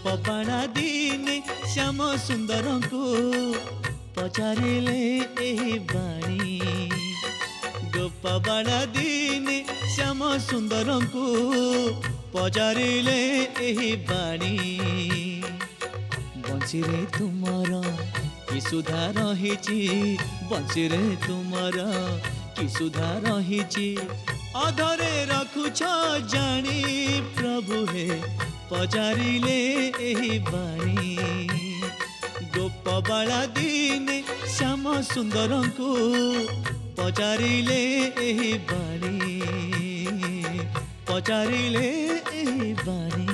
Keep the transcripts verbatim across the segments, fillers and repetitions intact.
ଗୋପବାଳା ଦିନେ ଶ୍ୟାମ ସୁନ୍ଦରଙ୍କୁ ପଚାରିଲେ ଏହି ବାଣୀ। ଗୋପବାଳା ଦିନେ ଶ୍ୟାମ ସୁନ୍ଦରଙ୍କୁ ପଚାରିଲେ ଏହି ବାଣୀ। ବଂଶୀରେ ତୁମର କି ସୁଧା ରହିଛି, ବଂଶୀରେ ତୁମର କି ସୁଧା ରହିଛି, ଅଧରେ ରଖୁଛ ଜାଣି ପ୍ରଭୁ ହେ ପଚାରିଲେ ଏହି ବାଣୀ। ଗୋପବାଳା ଦିନେ ଶ୍ୟାମ ସୁନ୍ଦରଙ୍କୁ ପଚାରିଲେ ଏହି ବାଣୀ, ପଚାରିଲେ ଏହି ବାଣୀ।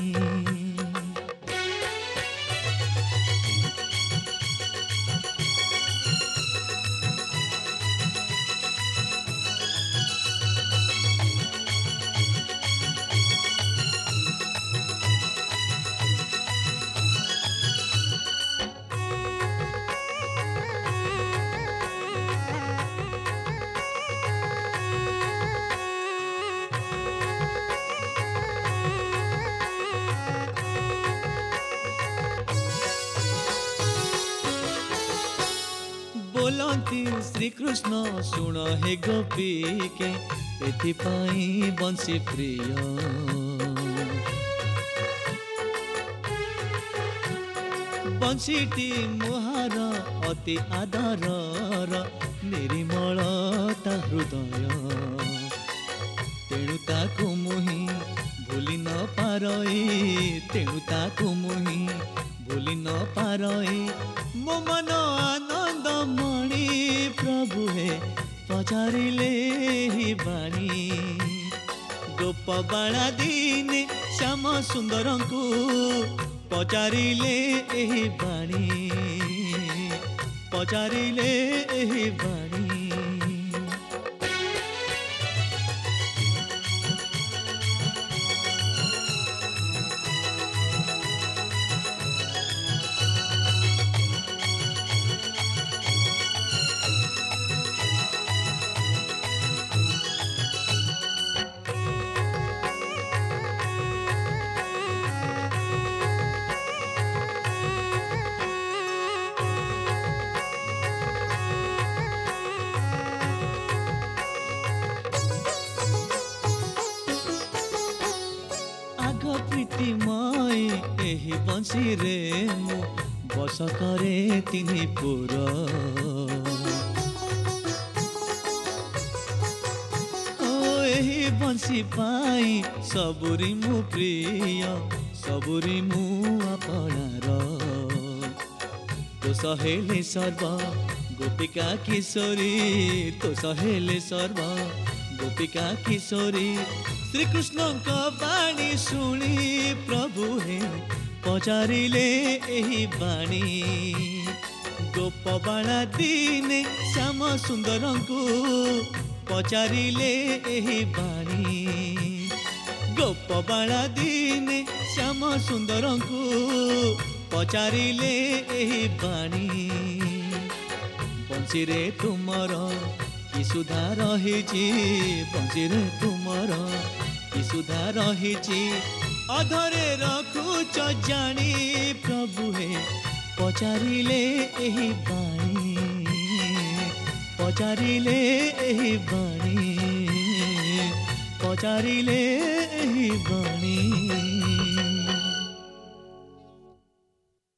बोलती श्रीकृष्ण शुण हे गोपी के एथिपाई बंशी प्रिय। बंशीटी मुहार अति आदरर निर्मल ता हृदय। तेणु ताकु मुहि भूली न पारई, तेणु ताकु मुहि भूली न पारई। मो मन आनंद मणि प्रभु हे पचारिले ही बाणी। गोपबाळा दिने श्याम सुंदरंकु पचारिले एही बाणी, पचारिले एही बाणी। प्रीतिमय एही बंशी रे मु बस करे तिनि पुर। ओ एही बंशी पाई सबुरी मु प्रिय, सबुरी मु अपनार। तो सहेले सर्व गोपिका किशोरी, तो सहेले सर्व गोपिका किशोरी। श्री कृष्ण का बाणी शुणी प्रभु हे पचारिले एही बाणी। गोपबाळा दिने श्याम सुंदरंकु पचारिले एही बाणी। गोपबाळा दिने श्याम सुंदरंकु पचारिले एही बाणी। बंशीरे तुमर कि सुधा रहिछि, बंशीरे तुमर कि सुधा रहिछि, अधरे रखुच जानी प्रभु हे पचारिले एही बाणी, पचारिले एही बाणी, पचारिले एही बाणी।